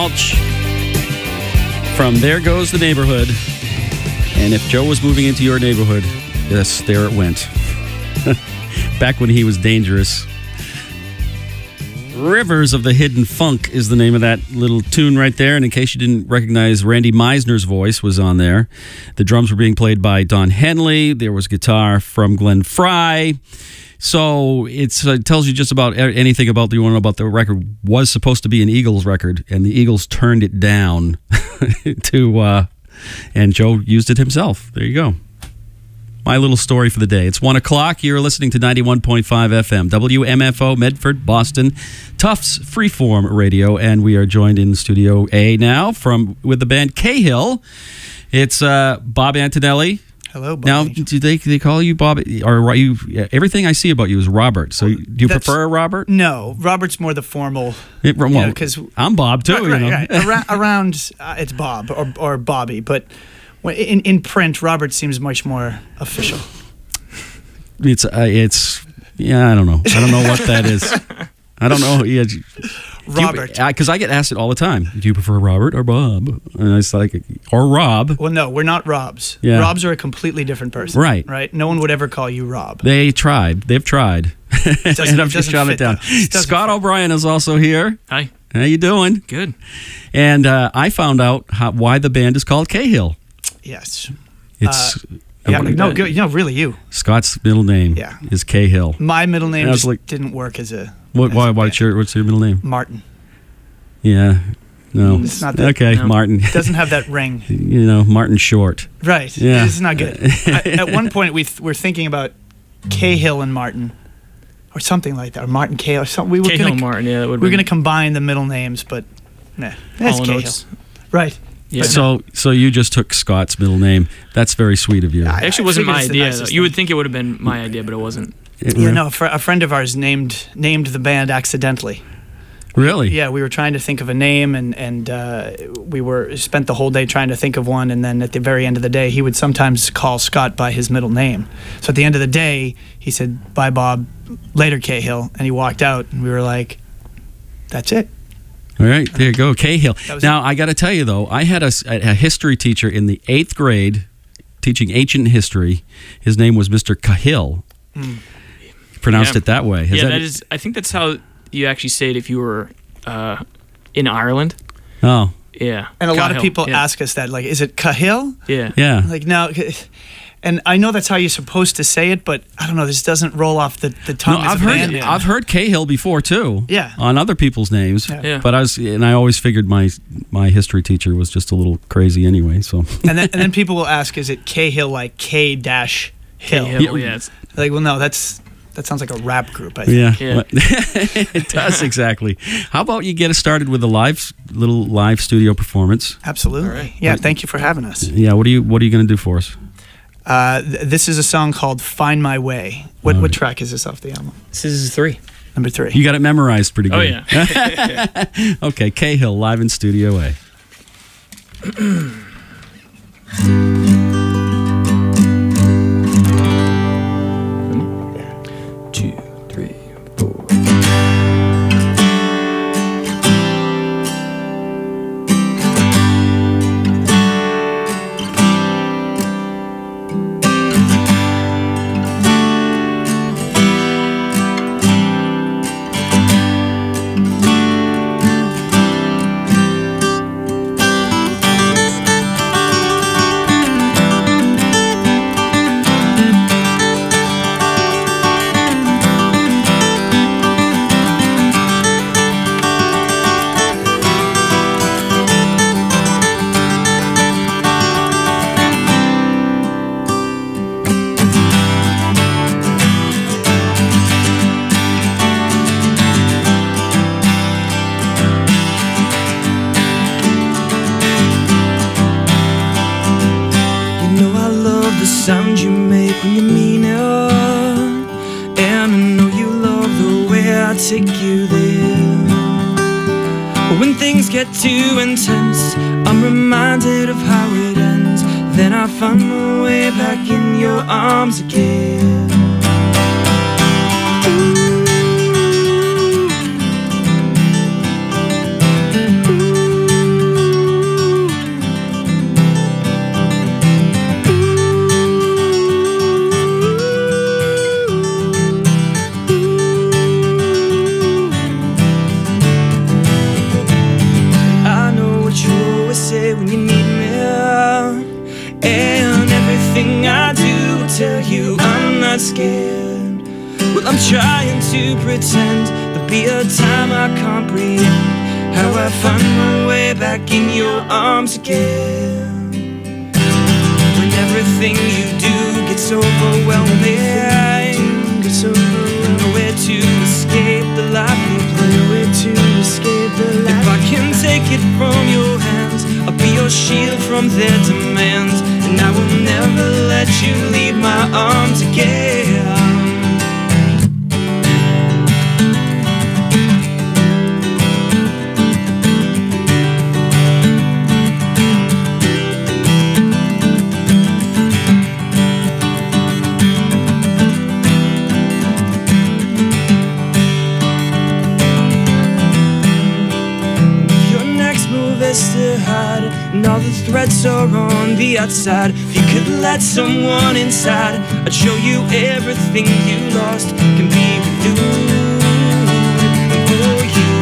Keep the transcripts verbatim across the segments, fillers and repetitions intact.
Walsh from There Goes the Neighborhood. And if Joe was moving into your neighborhood, yes, there it went. Back when he was dangerous. Rivers of the Hidden Funk is the name of that little tune right there. And in case you didn't recognize, Randy Meisner's voice was on there. The drums were being played by Don Henley. There was guitar from Glenn Frey. So it's, it tells you just about anything about the, you want to know about the record. Was supposed to be an Eagles record, and the Eagles turned it down to, uh, and Joe used it himself. There you go. My little story for the day. It's one o'clock. You're listening to ninety-one point five F M, W M F O, Medford, Boston, Tufts Freeform Radio, and we are joined in Studio A now from with the band Cahill. It's uh, Bob Antonelli. Hello, Bob. Now, do they they call you Bob? Or are you? Everything I see about you is Robert. So, do you That's, prefer Robert? No, Robert's more the formal. It, well, you know, 'cause, I'm Bob too. Right, you right, know? right. Around, around uh, it's Bob or or Bobby, but in in print, Robert seems much more official. It's uh, it's yeah. I don't know. I don't know what that is. I don't know. Yeah. Robert. Because I, I get asked it all the time. Do you prefer Robert or Bob? And it's like, or Rob. Well, no, we're not Robs. Yeah. Robs are a completely different person. Right. Right. No one would ever call you Rob. They tried. They've tried. And I'm just shouting it down. Scott O'Brien is also here. Hi. How you doing? Good. And uh, I found out how, why the band is called Cahill. Yes. It's... Uh, Yeah, no, good. No, really, you. Scott's middle name yeah. is Cahill. My middle name just like, didn't work as a. What? As why? a Why? Your, what's your middle name? Martin. Yeah. No. It's not that, okay, no. Martin. Doesn't have that ring. You know, Martin Short. Right. Yeah. It's not good. I, at one point, we th- were thinking about Cahill and Martin, or something like that, or Martin Cahill. Or something. We were Cahill gonna, Martin. Yeah, that would. We were going to combine the middle names, but nah, that's Hall and Cahill. Oates. Right. Yeah. So, so you just took Scott's middle name. That's very sweet of you. I- It actually wasn't figured my it's the idea. nicest though. You would thing. think it would have been my idea, but it wasn't. It- Yeah, no, a, fr- a friend of ours named named the band accidentally. Really? Yeah, we were trying to think of a name, and and uh, we were spent the whole day trying to think of one, and then at the very end of the day, he would sometimes call Scott by his middle name. So at the end of the day, he said, "Bye, Bob. Later, Cahill," and he walked out, and we were like, "That's it." All right, there you go, Cahill. was Now, I got to tell you, though, I had a, a history teacher in the eighth grade teaching ancient history. His name was Mister Cahill. Mm. Pronounced Yeah. it that way. Has yeah, that, that is. I think that's how you actually say it if you were uh, in Ireland. Oh, Yeah. And a lot of Cahill, people yeah. ask us that, like, is it Cahill? Yeah. yeah. Like, no. And I know that's how you're supposed to say it, but I don't know. This doesn't roll off the, the No, tongue. as I've a heard band name. I've heard Cahill before too. Yeah. On other people's names. Yeah. Yeah. But I was, and I always figured my my history teacher was just a little crazy anyway. So. And then and then people will ask, is it Cahill, like K dash Hill? Cahill, yeah. It's, Like, well, no, that's that sounds like a rap group. I think. Yeah, Yeah. it does exactly. How about you get us started with a live little live studio performance? Absolutely. All right. Yeah. Thank you for having us. Yeah. What are you What are you going to do for us? Uh, th- this is a song called "Find My Way." What All what right. track is this off the album? this is three. Number three. You got it memorized pretty Oh good. yeah. Okay, Cahill live in Studio A. Two, three, four. You know I love the sound you make when you mean it, and I know you love the way I take you there. But when things get too intense, I'm reminded of how it ends. Then I find my way back in your arms again. Ooh. Ooh. scared. Well, I'm trying to pretend there'll be a time I comprehend how I find my way back in your arms again. When everything you do gets overwhelming, gets overwhelming, nowhere to escape the life you play, nowhere to escape the life. If I can take it from your hands, I'll be your shield from their demands, and I will never let you leave my arms again. To hide, and all the threats are on the outside. If you could let someone inside, I'd show you everything you lost can be renewed for you,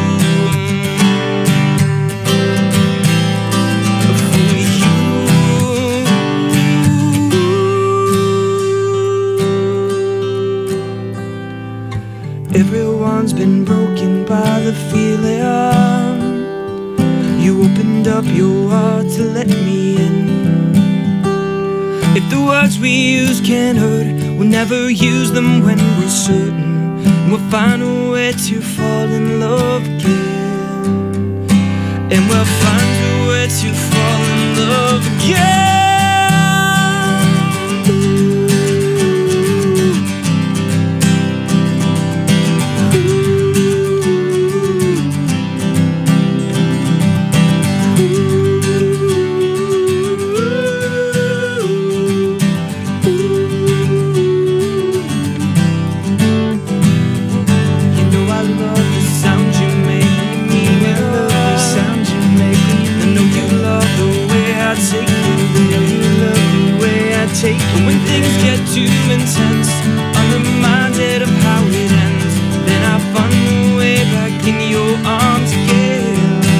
for you. Everyone's been broken by the feeling. You opened up your heart to let me in. If the words we use can hurt, we'll never use them when we're certain. We'll find a way to fall in love again. And we'll find a way to fall in love again. When things get too intense, I'm reminded of how it ends. Then I find my way back in your arms again.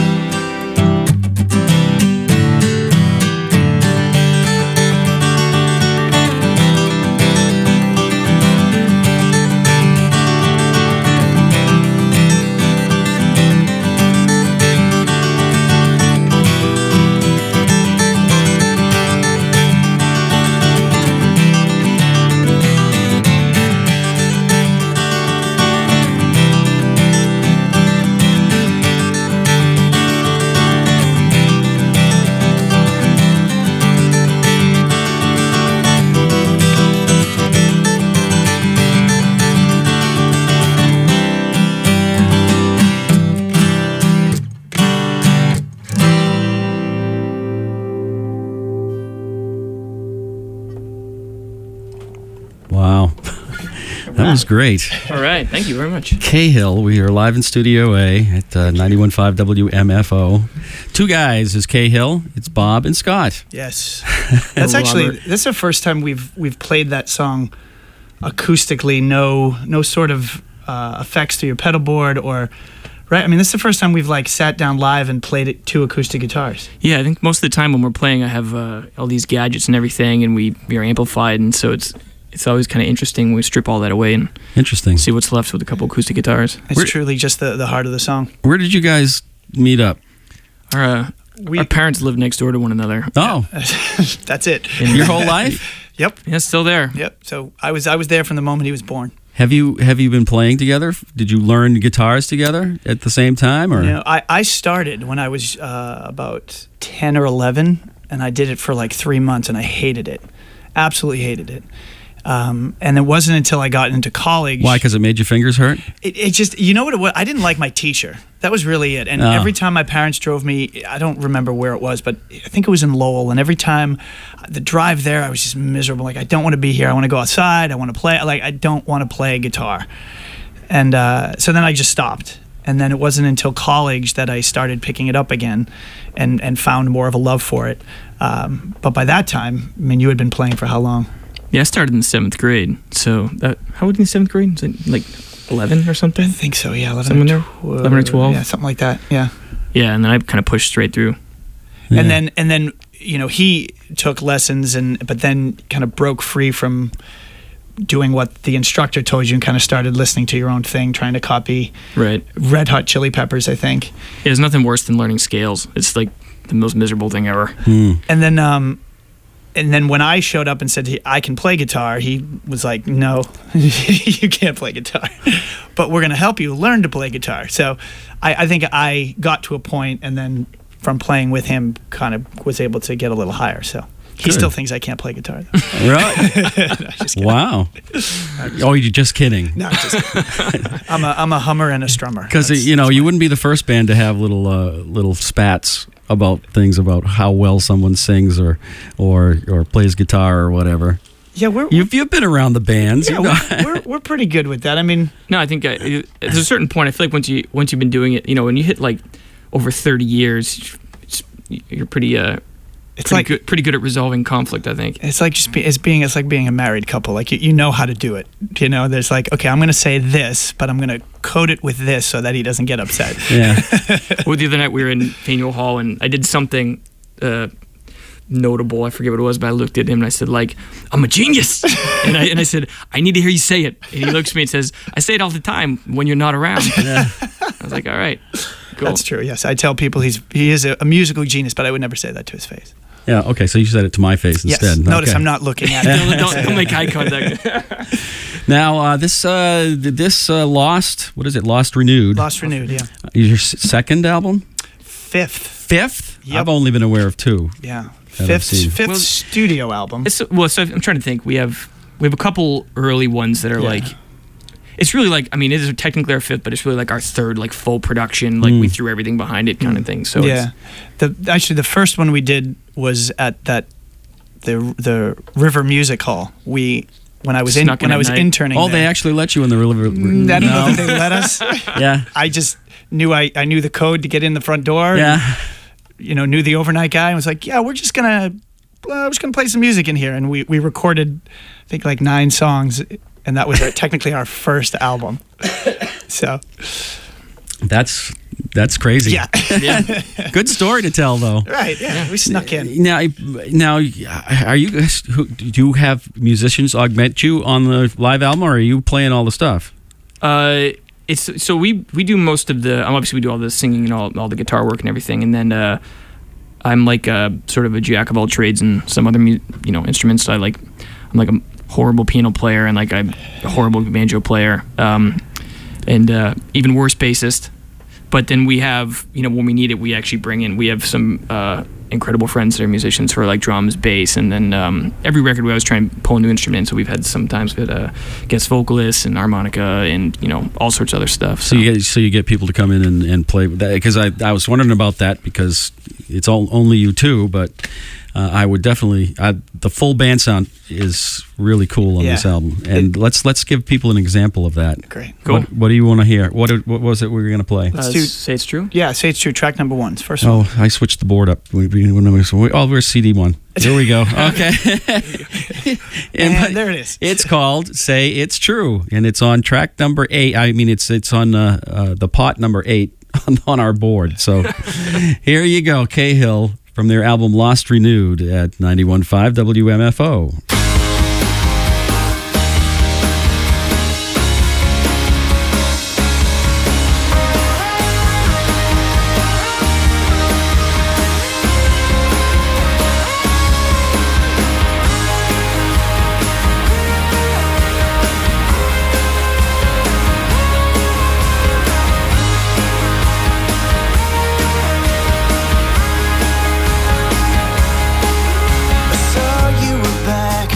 That was great. All right. Thank you very much. Cahill, we are live in Studio A at uh, ninety-one point five W M F O. Two guys is Cahill. It's Bob and Scott. Yes. That's actually, that's the first time we've we've played that song acoustically, no no sort of uh, effects to your pedal board or... Right, I mean, this is the first time we've like sat down live and played it two acoustic guitars. Yeah, I think most of the time when we're playing, I have uh, all these gadgets and everything, and we, we are amplified, and so it's it's always kind of interesting when we strip all that away and interesting see what's left with a couple acoustic guitars. It's Where, truly just the, the heart of the song. Where did you guys meet up? Our uh, we, our parents lived next door to one another. Oh, that's it. In your whole life? Yep. Yeah, still there. Yep. So I was I was there from the moment he was born. Have you have you been playing together? Did you learn guitars together at the same time, or? You know, I, I started when I was uh, about ten or eleven, and I did it for like three months, and I hated it, absolutely hated it. Um, and it wasn't until I got into college. Why? Because it made your fingers hurt? It, it just, you know what it was? I didn't like my teacher. That was really it. And oh. every time my parents drove me, I don't remember where it was, but I think it was in Lowell. And every time the drive there, I was just miserable. Like, I don't want to be here. I want to go outside. I want to play. Like, I don't want to play guitar. And uh, so then I just stopped. And then it wasn't until college that I started picking it up again and, and found more of a love for it. Um, but by that time, I mean, you had been playing for how long? Yeah, I started in the seventh grade. So that, how old in the seventh grade? Was it like eleven or something? I think so. Yeah, eleven. Something there. Eleven or twelve. Yeah, something like that. Yeah. Yeah, and then I kind of pushed straight through. Yeah. And Yeah. then and then you know he took lessons and but then kind of broke free from doing what the instructor told you and kind of started listening to your own thing, trying to copy Right. Red Hot Chili Peppers, I think. Yeah, there's nothing worse than learning scales. It's like the most miserable thing ever. Hmm. And then, um, and then when I showed up and said he, I can play guitar, he was like, "No, you can't play guitar, but we're going to help you learn to play guitar." So, I, I think I got to a point, and then from playing with him, kind of was able to get a little higher. So he Good. still thinks I can't play guitar, though. Really? No, just kidding. Wow. Oh, you're just kidding. No, just kidding. I'm a I'm a hummer and a strummer. Because That's- you know you wouldn't be the first band to have little uh, little spats about things about how well someone sings or or or plays guitar or whatever. yeah, we're You've you've been around the bands. yeah, you know. we're, we're we're pretty good with that. I mean, No, I think uh, it- there's a certain point. I feel like once you once you've been doing it, you know, when you hit like over thirty years, it's, you're pretty uh it's pretty like good pretty good at resolving conflict. I think. it's like just be, it's being it's like being a married couple. Like you, you know how to do it. You know, there's like, okay, I'm going to say this, but I'm going to code it with this so that he doesn't get upset. Yeah. Well, the other night we were in Faneuil Hall and I did something uh, notable. I forget what it was, but I looked at him and I said, like, "I'm a genius." and I and I said, "I need to hear you say it." And he looks at me and says, "I say it all the time when you're not around." Yeah. I was like, "All right, cool." That's true. Yes, I tell people he's he is a, a musical genius, but I would never say that to his face. Yeah. Okay. So you said it to my face Yes. instead. Notice Okay. I'm not looking at Don't, him. don't, don't make eye contact. Now uh, this uh, this uh, lost. What is it? Lost Renewed. Lost Renewed. Yeah. Your s- second album. Fifth. Fifth. Yep. I've only been aware of two. Yeah. I've Fifth. seen. Fifth Well, studio album. It's, well, so I'm trying to think. We have we have a couple early ones that are Yeah. like. It's really like I mean, it is technically our fifth, but it's really like our third like full production. Like we threw everything behind it, kind of thing. So yeah. The actually the first one we did was at that the the River Music Hall. We when I was in Snuck in when I at was night. interning. Oh, they there. actually let you in the river. I don't know that they let us. Yeah. I just knew I, I knew the code to get in the front door. Yeah. You know, knew the overnight guy and was like, yeah, we're just gonna uh, we're just gonna play some music in here, and we we recorded I think like nine songs, and that was our, technically our first album. So That's that's crazy. yeah, yeah. Good story to tell though. right, yeah, we snuck in. Now, now, are you? who- Do you have musicians augment you on the live album, or are you playing all the stuff? Uh, it's so we we do most of the. um, Obviously, we do all the singing and all all the guitar work and everything, and then uh, I'm like a sort of a jack of all trades and some other mu- you know instruments. I like I'm like a horrible piano player and like I'm a horrible banjo player, um, and uh, even worse bassist. But then we have, you know, when we need it, we actually bring in, we have some uh, incredible friends that are musicians for like drums, bass, and then um, every record we always try and pull a new instrument. So we've had sometimes we had uh, guest vocalists and harmonica and, you know, all sorts of other stuff. So you get, so you get people to come in and, and play with that, because I, I was wondering about that because it's all only you two, but uh, I would definitely I, the full band sound is really cool on Yeah. this album, and It- let's let's give people an example of that. Great. Cool. What, what do you want to hear? What what was it we were going to play? Uh, do- say it's true. Yeah, say it's true. Track number one, first one. Oh, I switched the board up. We, we, when I was- oh, we're C D one. Here we go. Okay. And my- there it is. It's called "Say It's True," and it's on track number eight. I mean, it's it's on uh, uh, the pot number eight on, on our board. So here you go, Cahill from their album "Lost Renewed" at ninety-one point five W M F O. I saw you were back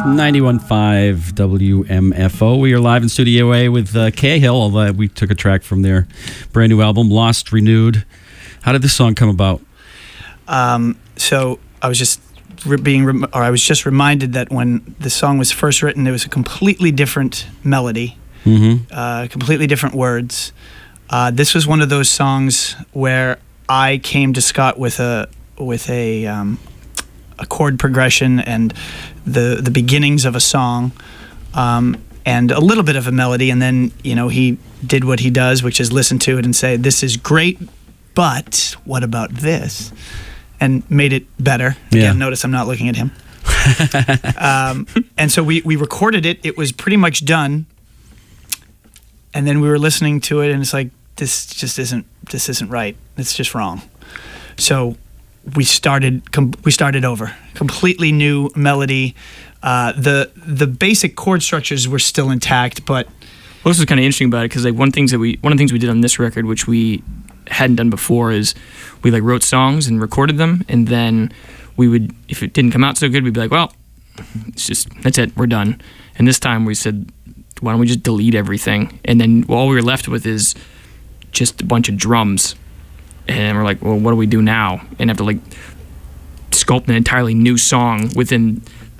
ninety-one point five W M F O. We are live in Studio A with uh, Cahill. Although we took a track from their brand new album, Lost Renewed. How did this song come about? Um, so I was just re- being, rem- or I was just reminded that when the song was first written, there was a completely different melody, Mm-hmm. uh, completely different words. Uh, this was one of those songs where I came to Scott with a with a um, a chord progression and the the beginnings of a song, um, and a little bit of a melody, and then you know he did what he does, which is listen to it and say, "This is great, but what about this?" and made it better. Yeah. Again, notice I'm not looking at him. um, and so we we recorded it. It was pretty much done, and then we were listening to it, and it's like, this just isn't this isn't right. It's just wrong. So we started com- we started over, completely new melody. Uh, the the basic chord structures were still intact, but Well, this is kind of interesting about it because like one things that we one of the things we did on this record, which we hadn't done before, is we like wrote songs and recorded them, and then we would, if it didn't come out so good, we'd be like, well, it's just that's it, we're done. And this time we said, why don't we just delete everything? And then all we were left with is just a bunch of drums. And we're like, well, what do we do now? And have to like sculpt an entirely new song within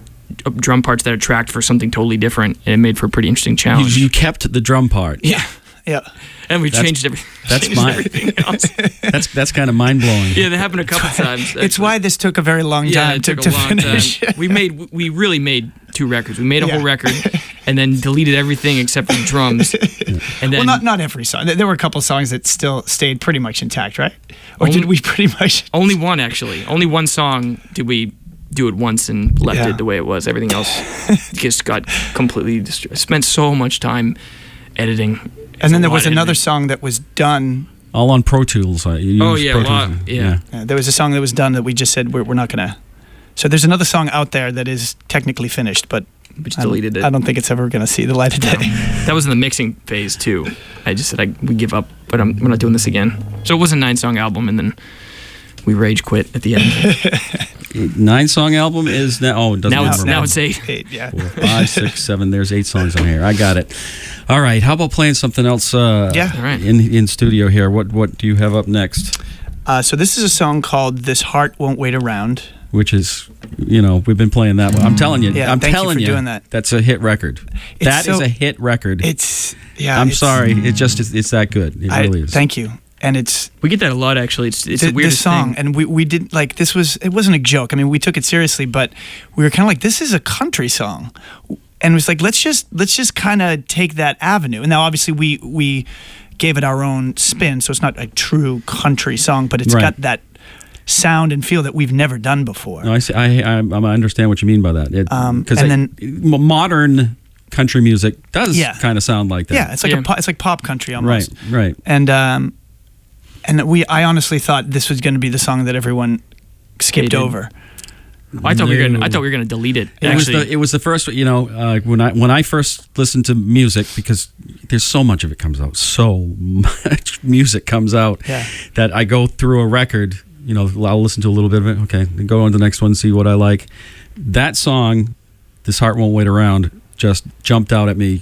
drum parts that are tracked for something totally different, and it made for a pretty interesting You, challenge. you kept the drum part. yeah, yeah. and we That's- changed every, that's changed my- everything else. That's that's kind of mind blowing. Yeah, that happened a couple times. It's actually. why this took a very long yeah, time it to, took to a long finish. time. We made we really made two records. We made a Yeah. whole record, and then deleted everything except for the drums. And then Well, not not every song. There were a couple of songs that still stayed pretty much intact, right? Or Only- did we pretty much? only one actually. Only one song did we do it once and left Yeah. it the way it was. Everything else just got completely destroyed. Spent so much time editing. And then there was A lot of another editing. song that was done. All on Pro Tools. I use Oh, yeah, Pro a lot, Tools. yeah. Uh, there was a song that was done that we just said we're, we're not gonna. So there's another song out there that is technically finished, but We just I don't- deleted it. I don't think it's ever gonna see the light of day. That was in the mixing phase too. I just said I, we give up, but I'm, we're not doing this again. So it was a nine song album, and then we rage quit at the end. Nine song album is now. Oh, it doesn't now have it's a now number. it's eight. Eight, yeah. Four, five, six, seven. There's eight songs on here. I got it. All right. How about playing something else? Uh, Yeah. All right. In in studio here. What what do you have up next? Uh, so this is a song called "This Heart Won't Wait Around." Which is, you know, we've been playing that. I'm telling you. Yeah, I'm thank you telling for doing that. That's a hit record. It's That is so- a hit record. It's yeah. I'm it's- sorry. It just is, it's that good. It I, really is. Thank you. And it's We get that a lot actually. It's it's the, the weirdest this song, thing. and we we did like this was it wasn't a joke. I mean, we took it seriously, but we were kind of like, this is a country song, and it was like, let's just let's just kind of take that avenue. And now, obviously, we we gave it our own spin, so it's not a true country song, but it's Right. got that sound and feel that we've never done before. No, I, see, I, I I understand what you mean by that. It, Um, 'cause and I- then- m- modern country music does Yeah. kind of sound like that. Yeah, it's like Yeah. a po- it's like pop country right, almost. right. And um, and we I honestly thought this was going to be the song that everyone skipped Hated. over. I thought we were gonna. I No. thought we were gonna delete it. It was actually, the it was the first, you know, uh, when I when I first listened to music, because there's so much of it comes out, so much music comes out Yeah. that I go through a record, you know, I'll listen to a little bit of it, okay, then go on to the next one, see what I like. That song, "This Heart Won't Wait Around," just jumped out at me.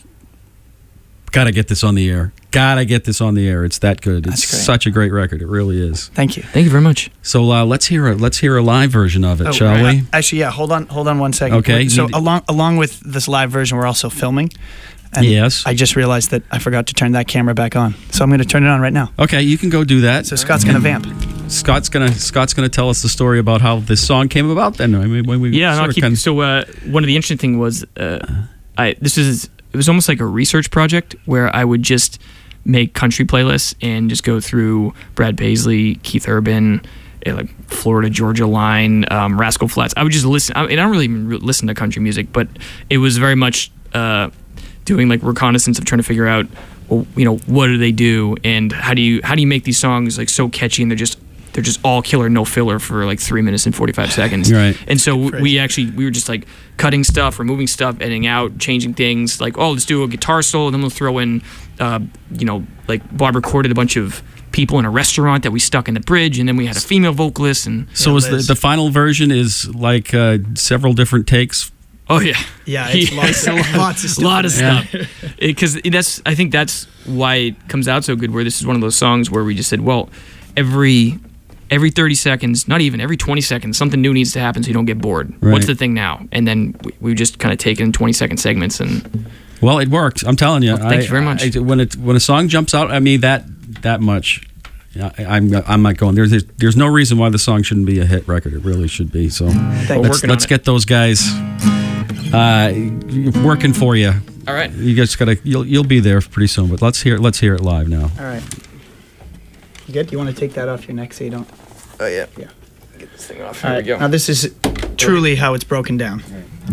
Gotta get this on the air. Gotta get this on the air. It's that good. That's It's great. such a great record. It really is. Thank you. Thank you very much. So uh, let's hear a let's hear a live version of it, Oh, shall right. we? Actually, yeah. Hold on, hold on one second. Okay, So you- along along with this live version, we're also filming. And Yes. I just realized that I forgot to turn that camera back on, so I'm going to turn it on right now. Okay, you can go do that. So Scott's going to vamp. Scott's gonna Scott's gonna tell us the story about how this song came about. Then I mean, when we Yeah, no, sort I'll of keep, kind of- so uh, one of the interesting thing was, uh, I this is it was almost like a research project where I would just make country playlists and just go through Brad Paisley, Keith Urban, eh, like Florida Georgia Line, um, Rascal Flatts. I would just listen. I, and I don't really even re- listen to country music, but it was very much uh, doing like reconnaissance of trying to figure out, well, you know, what do they do and how do you how do you make these songs like so catchy and they're just they're just all killer, no filler for like three minutes and forty-five seconds. Right. And so we actually we were just like cutting stuff, removing stuff, editing out, changing things. Like, oh, let's do a guitar solo, and then we'll throw in, uh, you know, like Bob recorded a bunch of people in a restaurant that we stuck in the bridge, and then we had a female vocalist. And so Yeah, is the Liz. the final version is like uh, several different takes Oh yeah, Yeah, it's Yeah, lots, a of, lots of stuff. lot of in there. stuff. Because that's, I think that's why it comes out so good. Where this is one of those songs where we just said, well, every every thirty seconds, not even every twenty seconds, something new needs to happen so you don't get bored. Right. What's the thing now? And then we, we just kind of take it in twenty second segments and. Well, it worked. I'm telling you. Well, thank I, you very much. I, when it when a song jumps out at me that that much, yeah, I, I'm I'm not going. There's, there's there's no reason why the song shouldn't be a hit record. It really should be. So We're let's working let's on it. get those guys uh, working for you. All right. You guys gotta you'll you'll be there pretty soon. But let's hear let's hear it live now. All right. You good? You want to take that off your neck so you don't. Oh yeah. Yeah. Get this thing off. All Here right. we go. Now this is truly how it's broken down.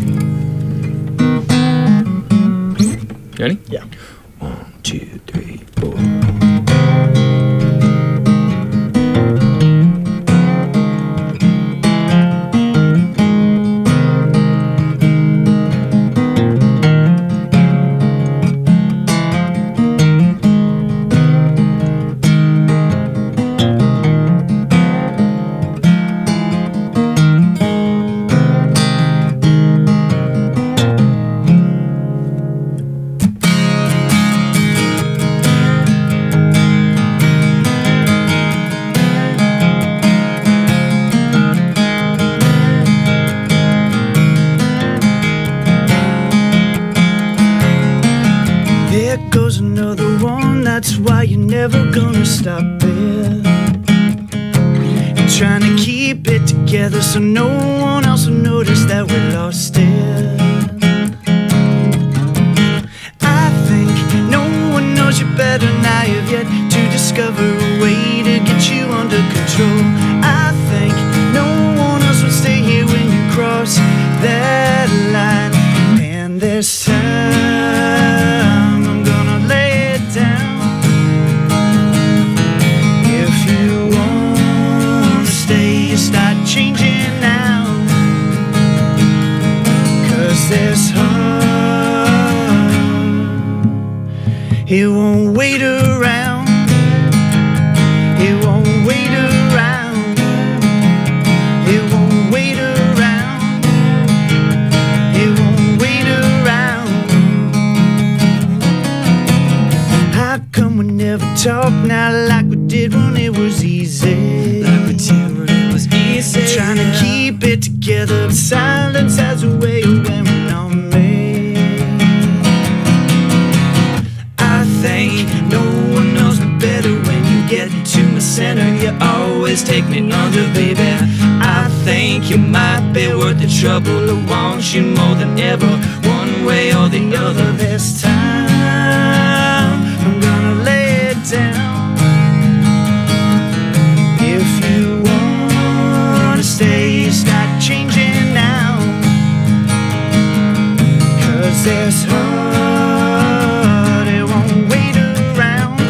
Ready? Yeah. One, two, three, four. There goes another one, that's why you're never gonna stop it. And trying to keep it together so no one else will notice that we lost it. I think no one knows you better now. You've yet to discover a way to get you under control. I think no one else would stay here when you cross that line. And this time I'm gonna lay it down. If you wanna stay, you start changing now. 'Cause this heart, it won't wait around. It won't wait around. It won't wait around. It won't wait around. How come we never talk now like we did when it was easy? Like we did when it was easy. I'm trying to keep it together, but silence has a way of wearing on me. I think no one knows me better when you get to my center. You always take me under, baby. I think you might be worth the trouble. I want you more than ever, one way or the other. This time I'm gonna lay it down. If you wanna stay, start changing now. 'Cause this heart, it won't wait around.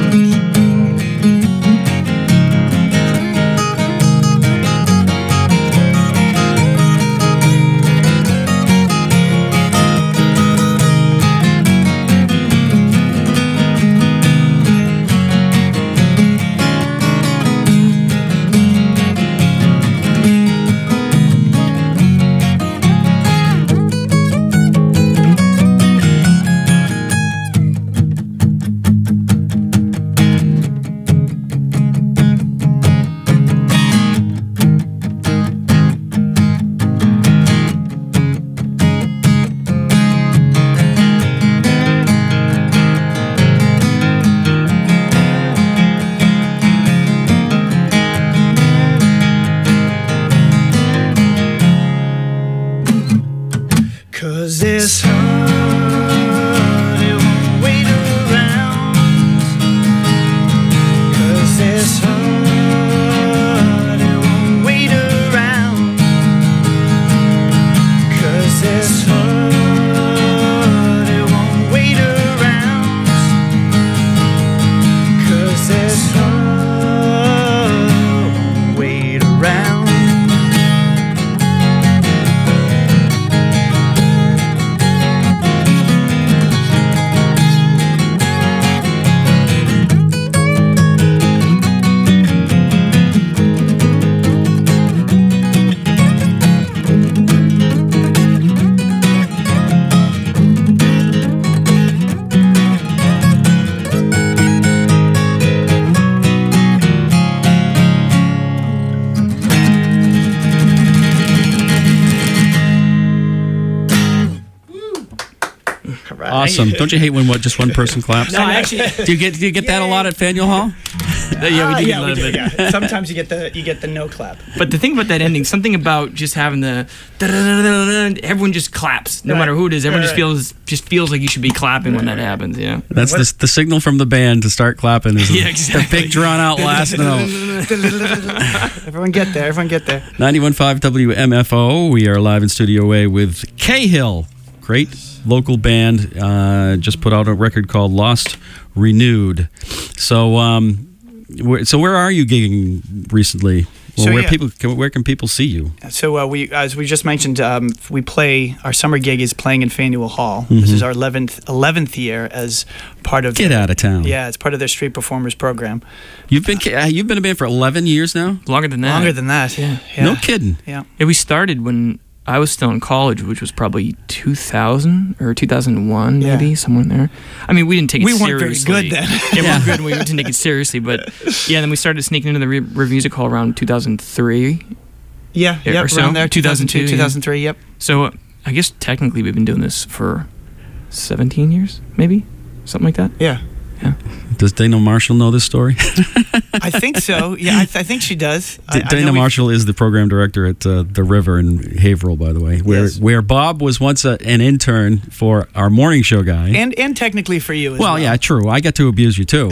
right. Awesome. Don't you hate when what just one person claps? No, I actually. Do you get do you get that a lot at Faneuil Hall? yeah, we do Ah, get yeah, a we lot do, of it. yeah. Sometimes you get the you get the no clap. But the thing about that ending, something about just having the da-da-da-da-da, everyone just claps, no Right. matter who it is. Everyone just Right. feels just feels like you should be clapping when that happens. Yeah. That's the, the signal from the band to start clapping. Is Yeah, the exactly. big drawn out last note. Everyone get there. Everyone get there. ninety-one point five W M F O. We are live in Studio A with Cahill. Great local band. Uh, just put out a record called Lost Renewed. So, um, where, so where are you gigging recently? Well, So, where yeah. people can, where can people see you? So uh, we, as we just mentioned, um, we play. Our summer gig is playing in Faneuil Hall. Mm-hmm. This is our eleventh eleventh year as part of. Get out of town. Yeah, it's part of their street performers program. You've been uh, you've been a band for eleven years now. Longer than that. Longer than that. Yeah. Yeah. No kidding. Yeah. Yeah, we started when I was still in college, which was probably two thousand or two thousand one, Yeah. maybe somewhere in there. I mean, we didn't take it We weren't seriously. very good then. Yeah, we weren't good. And we didn't take it seriously, but yeah. Then we started sneaking into the Re- River Music Hall around two thousand three. Yeah. Yeah, Yeah. or so. Around there. two thousand two, two thousand three. Yep. So uh, I guess technically we've been doing this for seventeen years, maybe something like that. Yeah. Does Dana Marshall know this story? I think so. Yeah, I, th- I think she does. I, I know Dana we've- Marshall is the program director at uh, the River in Haverhill, by the way, where Yes. where Bob was once a, an intern for our morning show guy. and and technically for you as well. well, yeah, true. I got to abuse you too.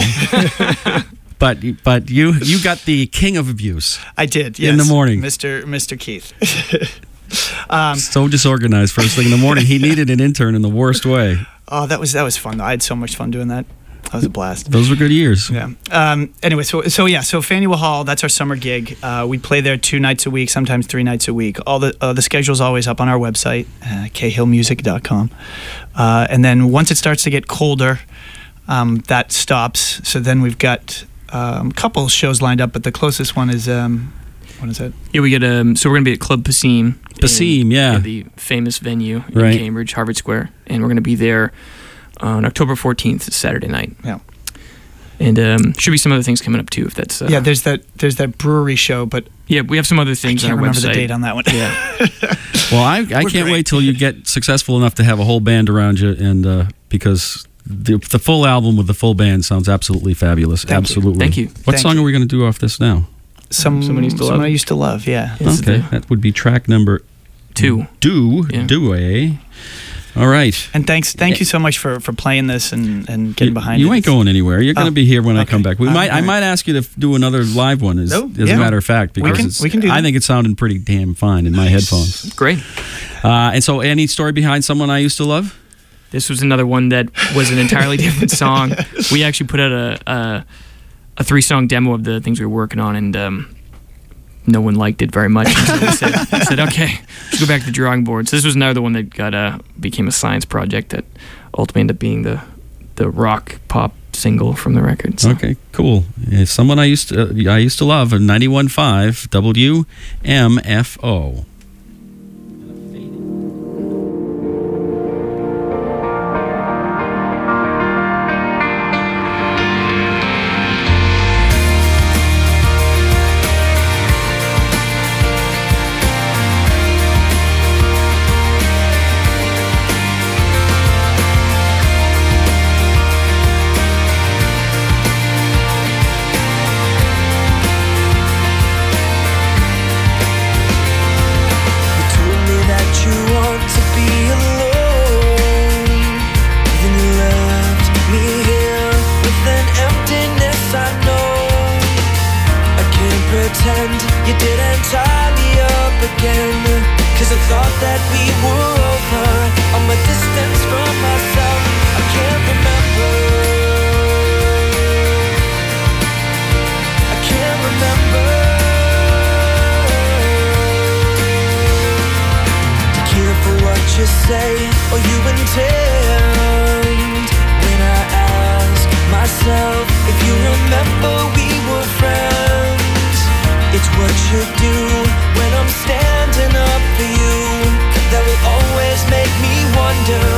But but you you got the king of abuse. I did. Yes. In the morning. Mister Mister Keith. um, So disorganized first thing in the morning. He needed an intern in the worst way. oh, that was that was fun. Though. I had so much fun doing that. That was a blast. Those were good years. Yeah. Um, anyway, so so yeah, so Faneuil Hall, that's our summer gig. Uh, we play there two nights a week, sometimes three nights a week. All the uh, the schedule's always up on our website, uh, cahill music dot com. Uh, and then once it starts to get colder, um, that stops. So then we've got um, a couple shows lined up, but the closest one is um, what is it? Yeah, we get um. So we're gonna be at Club Passim. Passim, in- yeah. the famous venue in Right. Cambridge, Harvard Square, and we're gonna be there on October fourteenth, Saturday night. Yeah. And um, should be some other things coming up too, if that's. Uh, Yeah, there's that there's that brewery show, but yeah, we have some other I things can't on our remember website. the date on that one. Yeah. Well, I, I We're can't great. wait till you get successful enough to have a whole band around you, and uh, because the, the full album with the full band sounds absolutely fabulous. Thank you. absolutely. Thank you. What Thank song you. are we going to do off this now? Some Someone Used to someone Love. I used to love. Yeah. This is Okay, the that would be track number two. Do Yeah. Do A. All right. And thanks, thank you so much for, for playing this and, and getting you, behind you it. ain't going anywhere. You're going to Oh, be here when I okay. come back. We Um, might. I all right. might ask you to f- do another live one. As, No, as yeah. a matter of fact, We because can- it's, we can do I that. think it sounded pretty damn fine in my headphones. Great. Uh, and so, any story behind Someone I Used to Love? This was another one that was an entirely different song. We actually put out a a, a three song demo of the things we were working on, and um, no one liked it very much. So we said, we said, okay, let's go back to the drawing board. So this was another one that got uh, became a science project that ultimately ended up being the the rock pop single from the record. So. Okay, cool. Yeah, Someone I used to, uh, I used to love, ninety-one point five W M F O. You told me that you want to be alone. Then you left me here with an emptiness I know. I can't pretend you didn't tie me up again. Cause I thought that we were over. I'm a distance from myself. I can't remember. I can't remember. Careful what you say or you intend. When I ask myself if you remember we were friends, it's what you do when I'm standing up for you that will always make me wonder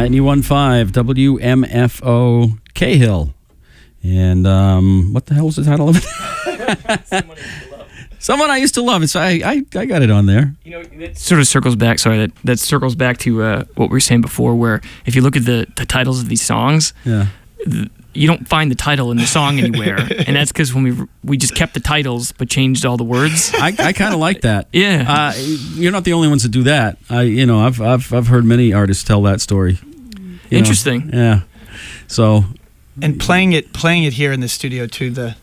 ninety-one point five W M F O Cahill. And um, what the hell was the title of it? Someone I used to love. It's I, I I got it on there. You know, that sort of circles back. Sorry, that that circles back to uh, what we were saying before. Where if you look at the, the titles of these songs, Yeah. th- you don't find the title in the song anywhere, and that's because when we we just kept the titles but changed all the words. I, I kind of like that. Yeah. Uh, you're not the only ones that do that. I you know I've I've I've heard many artists tell that story. You Interesting. know? Yeah. So. And playing it, playing it here in the studio to the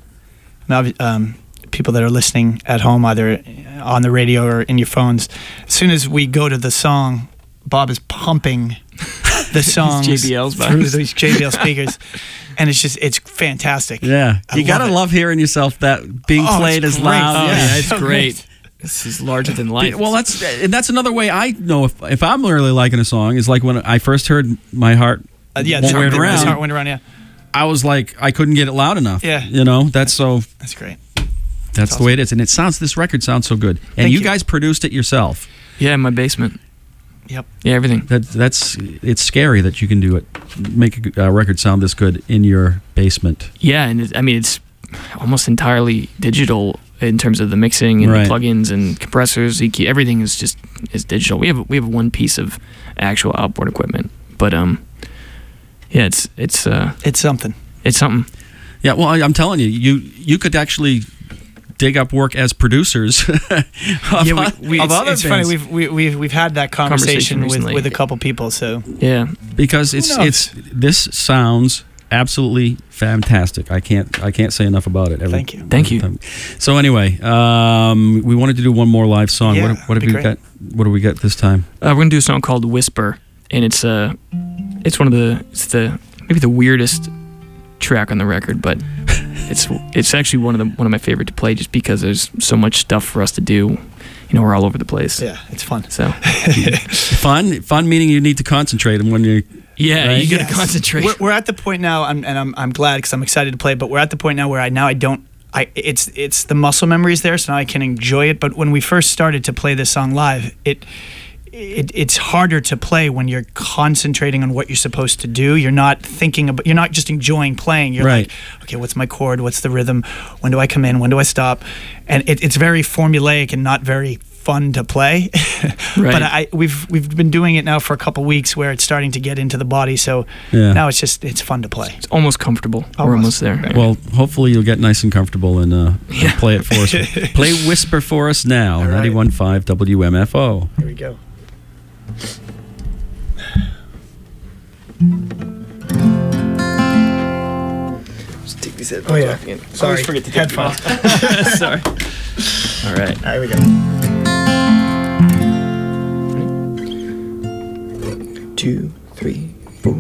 um, people that are listening at home, either on the radio or in your phones. As soon as we go to the song, Bob is pumping the songs J B Ls through box. these J B L speakers, and it's just it's fantastic. Yeah, I you gotta love it. love hearing yourself that being Oh, played it's as great. loud. Oh Yeah. yeah, it's So great. great. This is larger than life. Well, that's and that's another way I know if if I'm really liking a song is like when I first heard "My Heart Uh, yeah, Won't the Wear It heart, Around." his heart went around. Yeah, I was like I couldn't get it loud enough. Yeah. you know that's so that's great. that's the way it is, and it sounds this record sounds so good. And Thank you you. guys produced it yourself. yeah, in my basement. Yep. Yeah, everything. That that's it's scary that you can do it, make a uh, record sound this good in your basement. Yeah, and it, I mean it's almost entirely digital in terms of the mixing and Right. the plugins and compressors, E Q. Everything is just is digital. We have we have one piece of actual outboard equipment, but um, yeah, it's it's uh It's something. it's something. Yeah, well, I, I'm telling you, you you could actually dig up work as producers of, Yeah, we, we, of it's, other it's funny. bands. We've we, we've we've had that conversation, Conversation with, recently. with a couple people. So Yeah, because it's knows? it's this sounds absolutely fantastic. I can't I can't say enough about it. Every, Thank you. Thank you. time. So anyway, um, we wanted to do one more live song. Yeah, what what have that'd we be got? What do we got this time? uh, we're gonna do a song called "Whisper," and it's uh it's one of the it's the maybe the weirdest track on the record, but it's it's actually one of the one of my favorite to play just because there's so much stuff for us to do. You know, we're all over the place. yeah, it's fun. So Fun, fun meaning you need to concentrate, and when you yeah, Right? you gotta Yes. concentrate. We're, we're at the point now, I'm, and I'm I'm glad because I'm excited to play. But we're at the point now where I now I don't. I it's it's the muscle memory is there, so now I can enjoy it. But when we first started to play this song live, it. It, it's harder to play when you're concentrating on what you're supposed to do. You're not thinking about. You're not just enjoying playing. You're Right. like, okay, what's my chord? What's the rhythm? When do I come in? When do I stop? And it, it's very formulaic and not very fun to play. Right. But I we've we've been doing it now for a couple weeks where it's starting to get into the body. So Yeah. now it's just it's fun to play. It's almost comfortable. We're Almost. almost there. Yeah. well, hopefully you'll get nice and comfortable and uh, Yeah. play it for us. Play Whisper for us now. right. ninety-one point five W M F O. Here we go. Just take these Oh, yeah. off again. I Sorry. always forget to take them Headphones. off. Sorry. All right. Here we go. Two, three, four.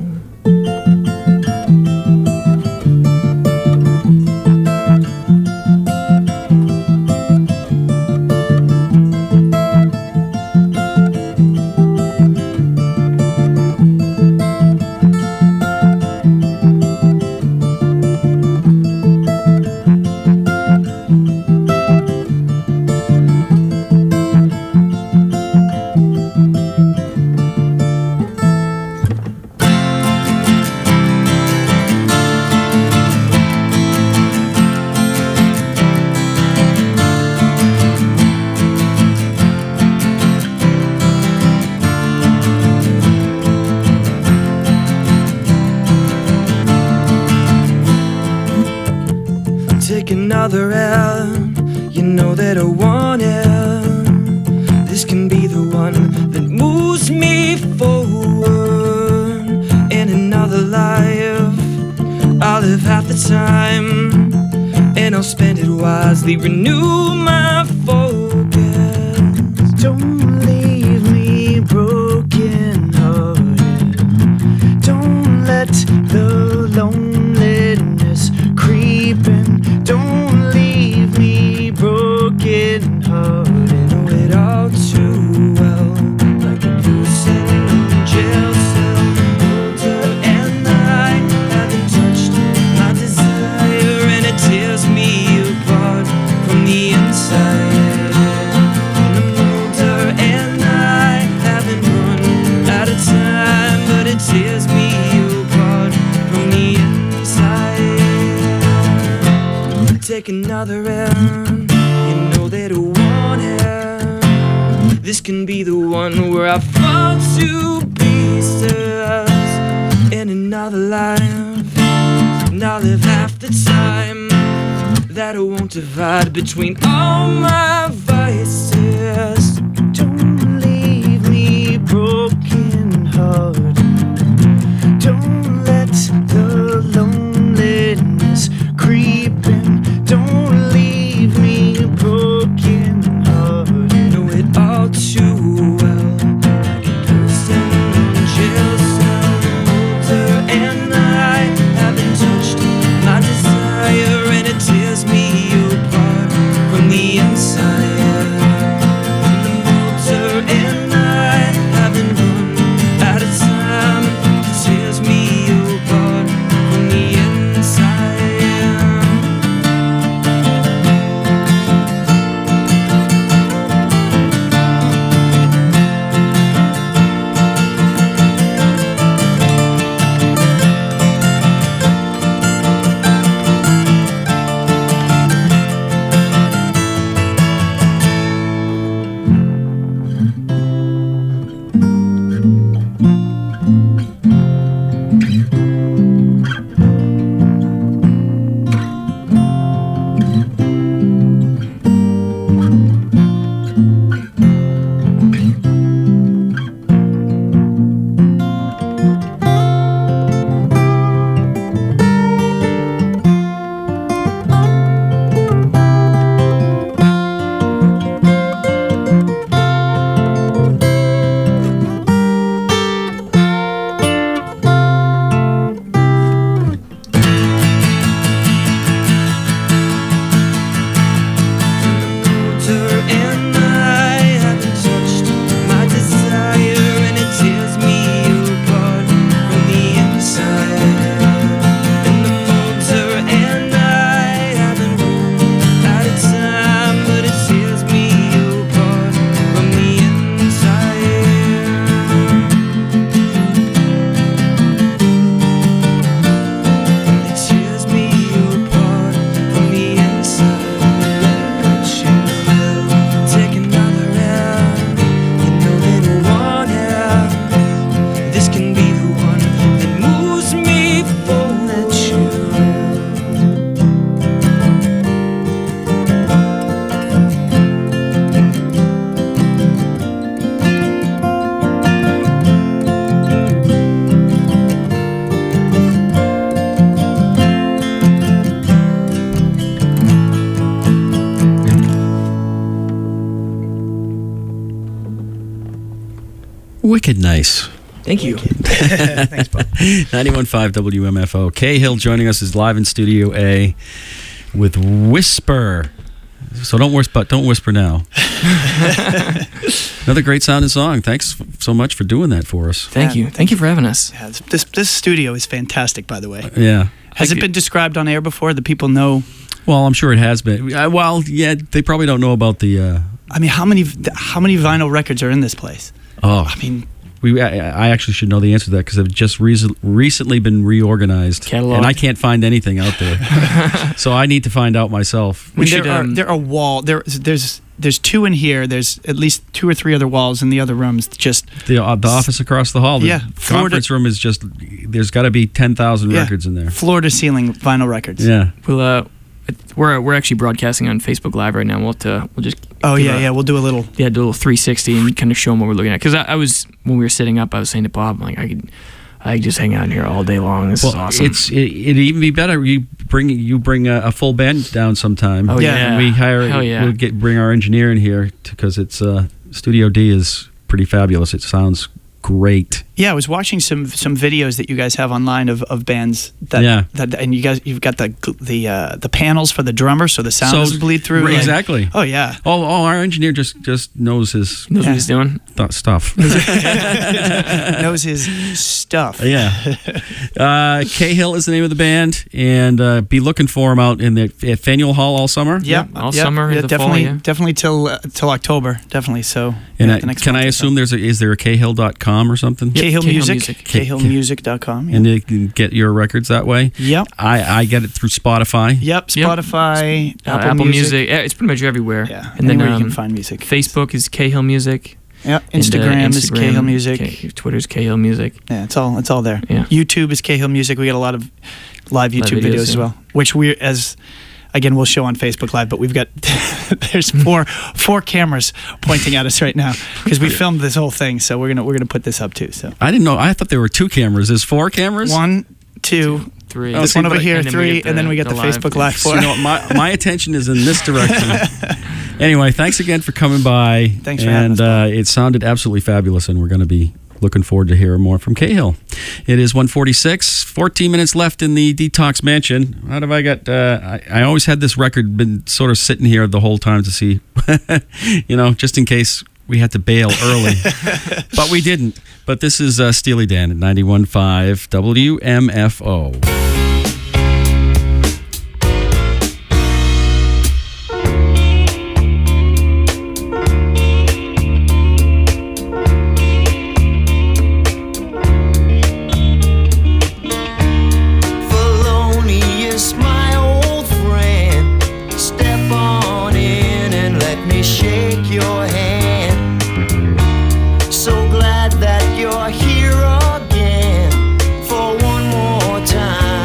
Take another L, you know that I want it. This can be the one that moves me forward. In another life, I'll live half the time, and I'll spend it wisely, renew my focus. Don't leave me broken hearted. Don't let the loneliness creep in. Don't leave me broken hearted. Know it all too well, like a person in a jail cell. Older and I haven't touched my desire, and it tears me apart from the inside. And I'm older take another end. You know that I want it. This can be the one where I fall to pieces in another life. And I'll live half the time that I won't divide between all my vices. Don't leave me broken hearted. Don't let the loneliness creep in. Don't leave me broken hearted. Know it all too well. Like a person in a jail cell, older, and I haven't touched my desire, and it tears me apart from the inside. And the motor and I haven't run out of time. It tears me apart from the inside. And I haven't touched my desire, and it tears me apart from the inside. And the motor and I haven't run out of time, but it tears me apart from the inside. It tears me apart from the inside. Take another end. You know that I want it. This can be the one that moves me forward. Wicked nice. Thank you. Thanks, Bob. ninety-one point five W M F O. Cahill joining us is live in Studio A with Whisper. So don't whisper, don't whisper now. Another great sounding song. Thanks so much for doing that for us. Thank Yeah. you. Thank you for having us. Yeah, this, this this studio is fantastic, by the way. Yeah. Has it been described on air before? The people know. Well, I'm sure it has been. Uh, Well, yeah, they probably don't know about the. Uh, I mean, how many how many vinyl records are in this place? oh, I mean, we. I, I actually should know the answer to that because I've just re- recently been reorganized, Cataloged. and I can't find anything out there. So I need to find out myself. I mean, We should, there are um, there are wall there there's there's two in here. There's at least two or three other walls in the other rooms. Just The uh, the office across the hall. The Yeah, Florida- conference room is just. There's got to be ten thousand Yeah. records in there. floor to ceiling vinyl records. Yeah. We'll uh, we're we're actually broadcasting on Facebook Live right now. We'll have to we'll just Oh give yeah, a- yeah. We'll do a little. yeah do a little three sixty and kind of show them what we're looking at. Because I, I was when we were sitting up, I was saying to Bob, like I could I could just hang out in here all day long. This Well, is awesome. it's it, it'd even be better. You bring you bring a, a full band down sometime. Oh, yeah. And we hire. Hell yeah. We'll get bring our engineer in here because it's uh, Studio D is pretty fabulous. It sounds great. Yeah, I was watching some some videos that you guys have online of, of bands that Yeah. that and you guys you've got the the uh, the panels for the drummer so the sound So- doesn't bleed through. Right, like- exactly. oh yeah. Oh, oh, our engineer just just knows his knows Yeah. what he's doing. th- stuff. Knows his stuff. Yeah. Uh, Cahill is the name of the band, and uh, be looking for him out in the at Faneuil Hall all summer. Yeah, all yeah, summer, yeah, the fall, definitely, yeah. definitely till uh, till October, definitely. So And yeah, I, the next can month I or so. assume there's a, is there a cahill dot com or something? Cahill Cahill Cahill Music, Music. cahill music dot com. Yeah. And you can get your records that way. Yep. I, I get it through Spotify. Yep, Yep. Spotify, Uh, Apple, Apple Music. Music. Yeah, it's pretty much everywhere. Yeah, and then anywhere um, you can find music. Facebook is Cahill Music. Yeah, And, uh, Instagram, is Cahill Music. K- Twitter's Cahill Music. Yeah, it's all it's all there. Yeah. YouTube is Cahill Music. We got a lot of live YouTube videos, videos, as yeah. well, which we as again we'll show on Facebook Live. But we've got there's four four cameras pointing at us right now because we filmed this whole thing. So we're gonna we're gonna put this up too. So I didn't know. I thought there were two cameras. There's four cameras? one, two, Three. this see, one over but- here, and then we three, get the- and then we get the the, live. Facebook Live So, four. you know, my, my attention is in this direction. Anyway, thanks again for coming by. Thanks for having and, us, Bob. uh, it sounded absolutely fabulous, and we're going to be looking forward to hearing more from Cahill. It is one forty-six, fourteen minutes left in the Detox Mansion. How have I got? Uh, I, I always had this record been sort of sitting here the whole time to see, you know, just in case we had to bail early. But we didn't. But this is uh, Steely Dan at ninety-one point five W M F O. Thelonious, my old friend, step on in and let me shake your hand. So glad that you're here again for one more time.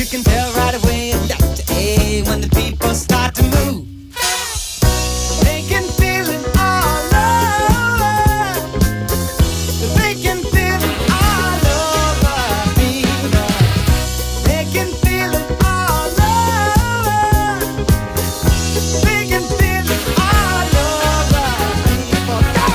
You can tell right away that A when the people start to move. They can feel it all over. They can feel it all over people. They can feel it all over. They can feel it all over people. Go!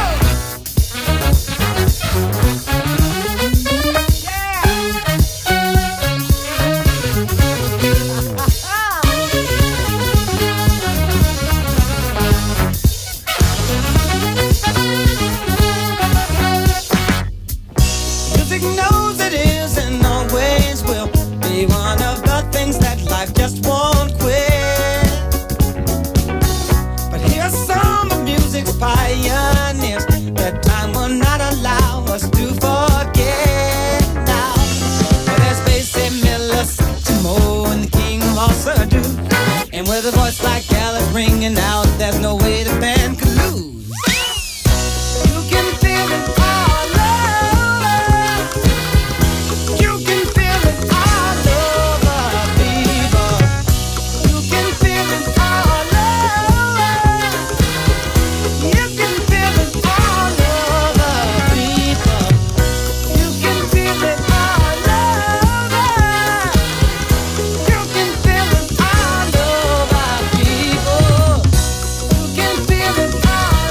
Music knows it is and always will be one of the things that life just won't quit. But here's some of music's pioneers that time will not allow us to forget now. Well, there's Basie Miller, Satchmo, and the king of all Surdu. And with a voice like Alice ringing out, there's no way the band could lose. You can feel it all over. You can feel it all over, people. You can feel it all over. You can feel it all over, people. You can feel it all over. You can feel it all over, people. You can feel it all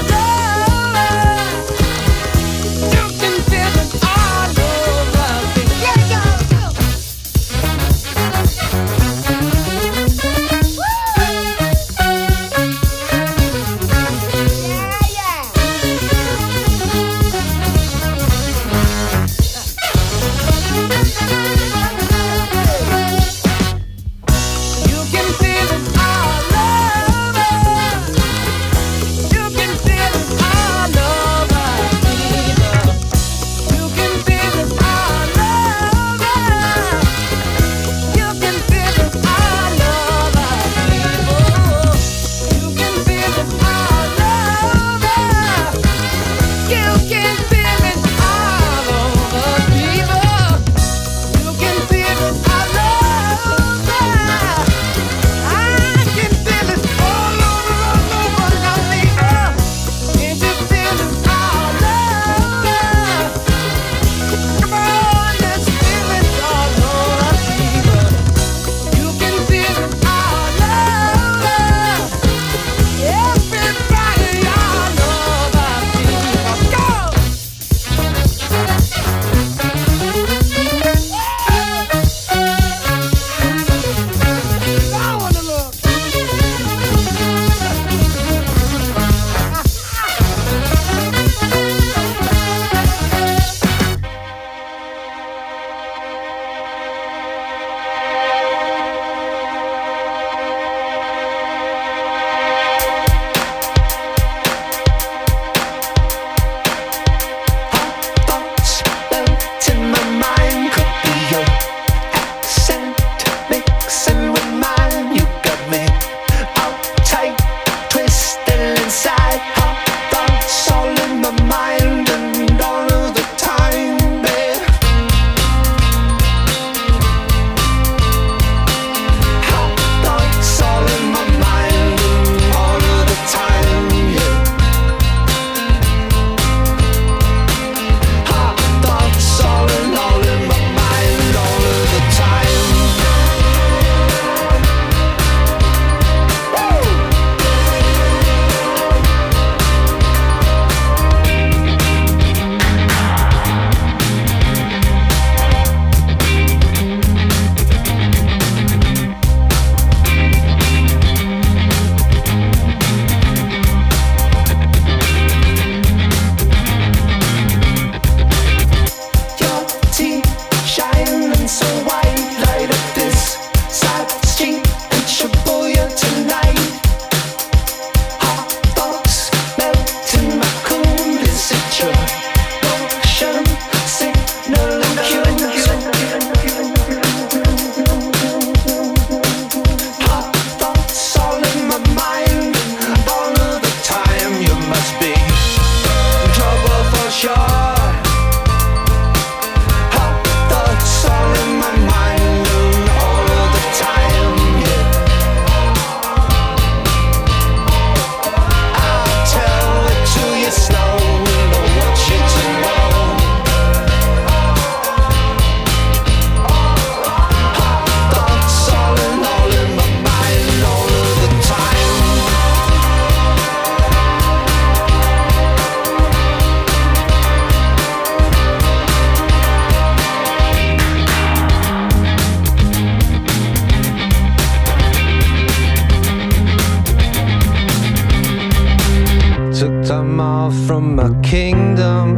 kingdom.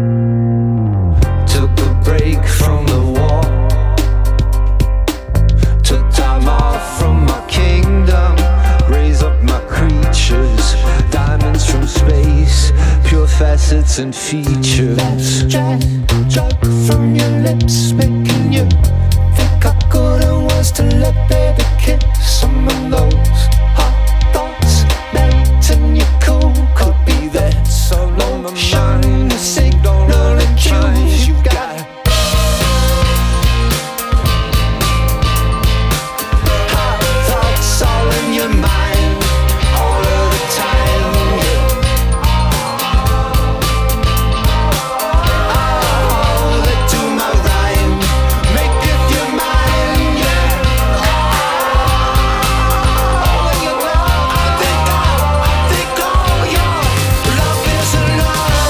Took a break from the war. Took time off from my kingdom. Raise up my creatures. Diamonds from space. Pure facets and features. That drag, drug from your lips, making you think I couldn't was to let baby kiss some of those hot thoughts. Melting you cool, could be that so long my mind to signal and cues you got. Hot thoughts all in your mind, all of the time. Oh, they do my rhyme, make it your mind, yeah. Oh, you know, I think all, I think all your love is enough.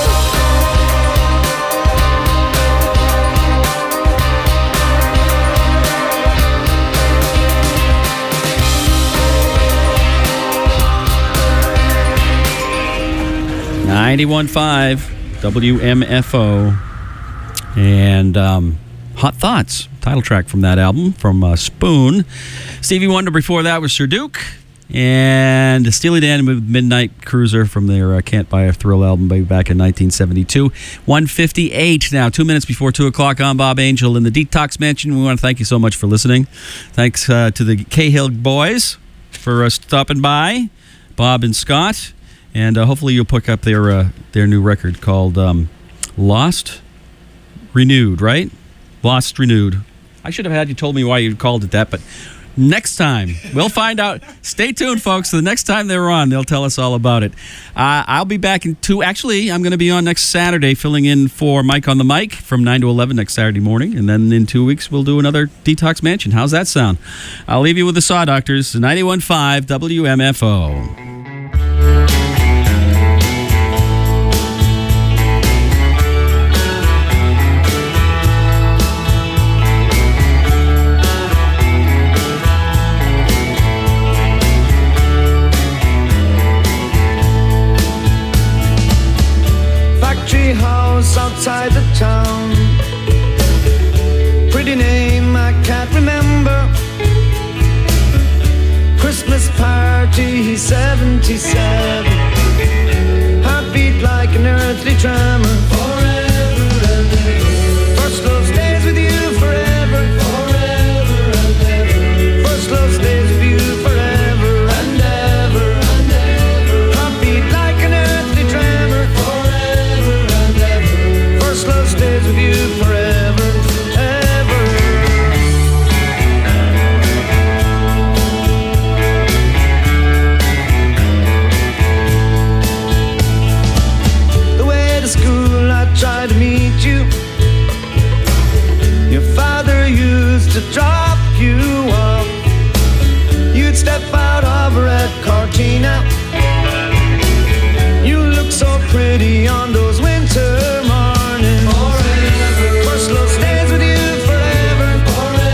ninety-one point five W M F O. And um, Hot Thoughts, title track from that album from uh, Spoon. Stevie Wonder before that was Sir Duke. And Steely Dan with Midnight Cruiser from their uh, Can't Buy a Thrill album back in nineteen seventy-two. one fifty-eight now, two minutes before two o'clock. I'm Bob Angel in the Detox Mansion. We want to thank you so much for listening. Thanks uh, to the Cahill boys for uh, stopping by, Bob and Scott. And uh, hopefully you'll pick up their uh, their new record called um, Lost Renewed, right? Lost Renewed. I should have had you told me why you called it that, but next time we'll find out. Stay tuned, folks. The next time they're on, they'll tell us all about it. Uh, I'll be back in two. Actually, I'm going to be on next Saturday, filling in for Mike on the Mic from nine to eleven next Saturday morning, and then in two weeks we'll do another Detox Mansion. How's that sound? I'll leave you with the Saw Doctors, ninety-one point five W M F O. House outside the town. Pretty name I can't remember. Christmas party seventy-seven.